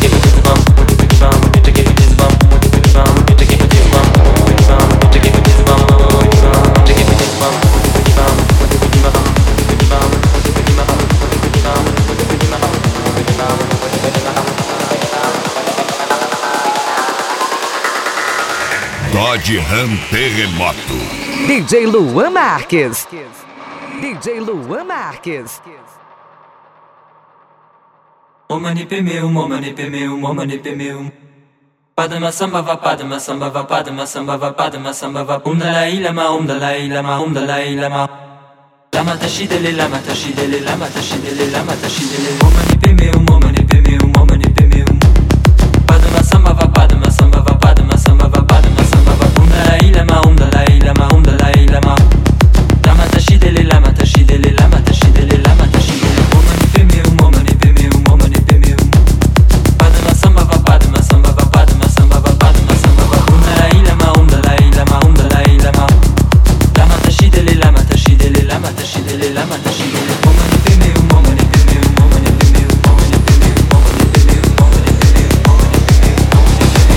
Dodge Ram Terremoto. DJ Luan Marques. DJ Luan Marques. O mani pemeu, o mani pemeu, o mani pemeu. Padma samba va, padma samba va, padma samba va, padma samba va. Dalai Lama, Dalai Lama, Dalai Lama. Lama tashidele, lama tashidele, lama tashidele, lama tashidele. O mani pemeu, o mani pemeu, o mani pemeu. Padma samba va, padma samba va, padma samba va, padma samba va. Dalai Lama, Dalai Lama, Dalai Lama. Lama tashidele, lama tashidele, lama tashidele, lama tashidele. O mani pemeu, o mani pemeu, o mani pemeu. Padma samba va, padma samba va, padma samba va, padma samba va. Dalai Lama, Dalai Lama, Dalai Lama. Lama tashidele, lama tashidele, lama tashidele, lama tashidele. O mani pemeu, o mani pemeu, o mani pemeu, o mani pemeu, o mani pemeu, o mani pemeu, o mani pemeu, o mani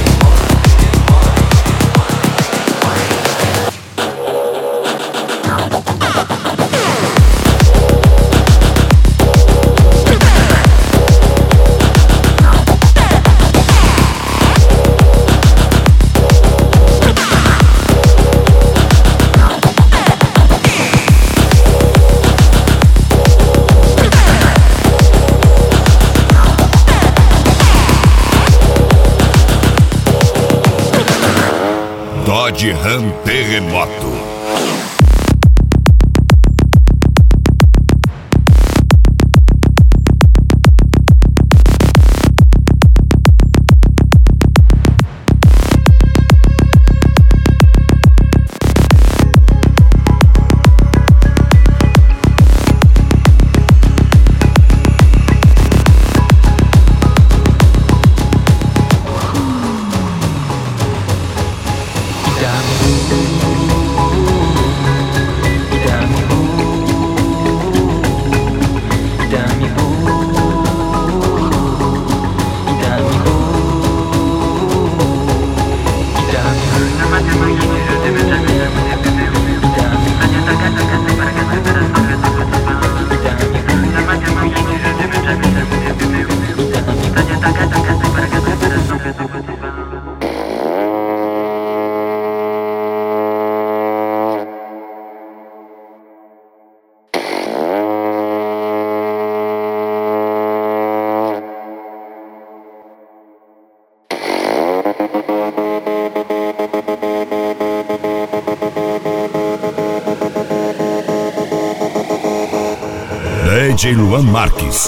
Dodge Ram Terremoto. DJ Luan Marques.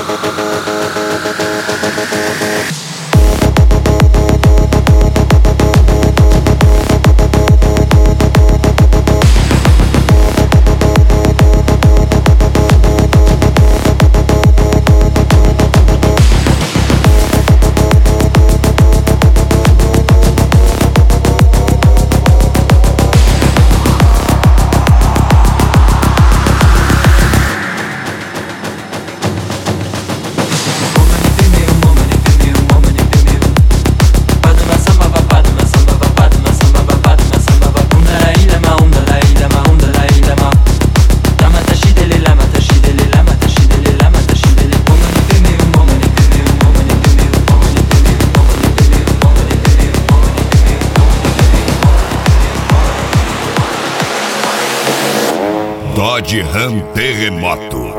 Dodge Ram Terremoto.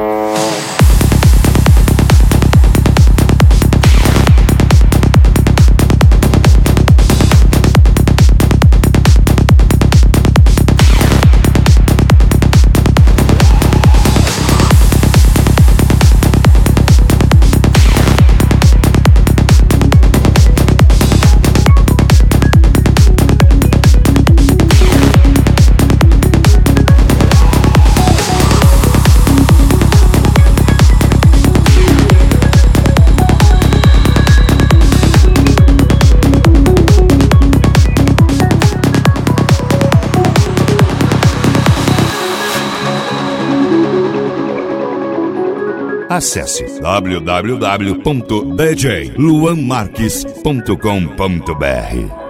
Acesse www.djluanmarques.com.br.